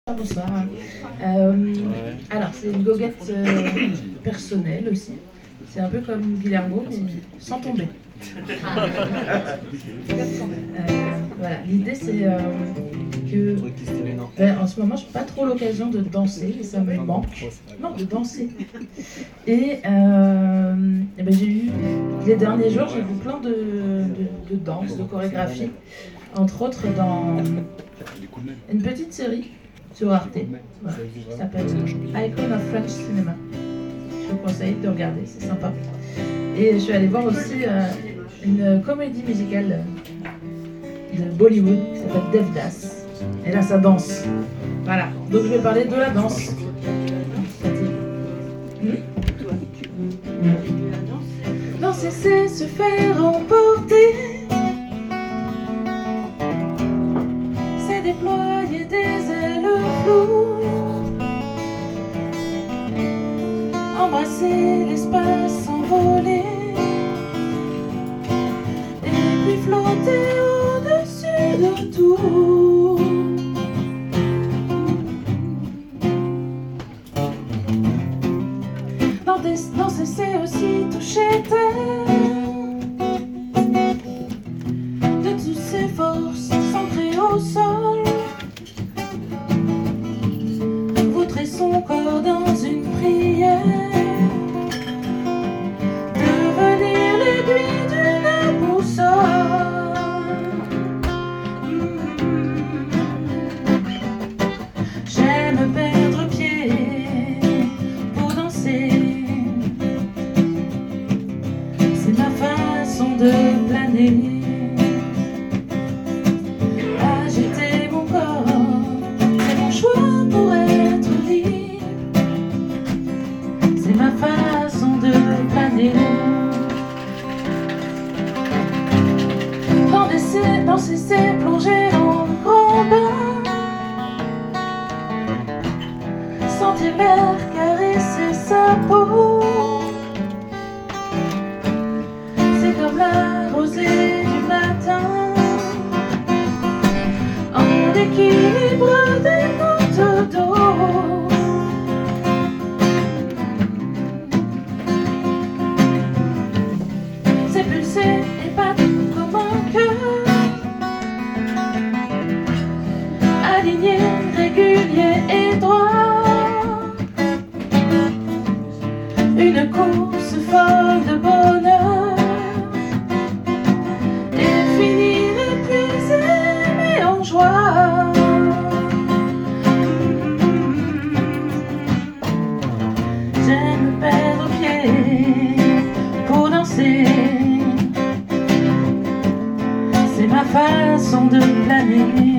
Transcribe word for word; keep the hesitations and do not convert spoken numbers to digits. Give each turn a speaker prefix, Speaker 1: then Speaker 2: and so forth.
Speaker 1: Bonsoir. Euh, alors, c'est une goguette euh, personnelle aussi. C'est un peu comme Guillermo, mais sans tomber. Euh, voilà, l'idée c'est euh, que ben, en ce moment, je n'ai pas trop l'occasion de danser et ça me manque. Non, de danser. Et, euh, et ben, j'ai eu, les derniers jours, j'ai vu plein de, de, de danses, de chorégraphies, entre autres dans une petite série sur Arte, voilà, qui s'appelle Icon of French Cinema. Je vous conseille de regarder, c'est sympa. Et je suis allée voir aussi euh, une comédie musicale de Bollywood qui s'appelle Devdas. Et là, ça danse. Voilà, donc je vais parler de la danse. Hmm? Danser, c'est se faire emporter. C'est déployer des ailes floues. Embrasser l'espace, s'envoler. Et puis flotter au-dessus de tout. Danser, c'est aussi toucher terre. De toutes ses forces, s'ancrer au sol. Vautrer son corps dans une prière. Devenir l'aiguille d'une boussole. J'aime perdre pied pour danser. C'est ma façon de planer. Agiter mon corps, c'est mon choix pour être libre. C'est ma façon de planer. Danser, danser, c'est plonger dans le grand bain. Sentir l'air caresser sa peau. C'est comme la rosée du matin, en équilibre des gouttes d'eau. C'est pulser et battre comme un cœur, aligné, régulier et droit. Une course folle de bonheur. Et finir épuisé mais en joie. J'aime perdre pied pour danser. C'est ma façon de planer.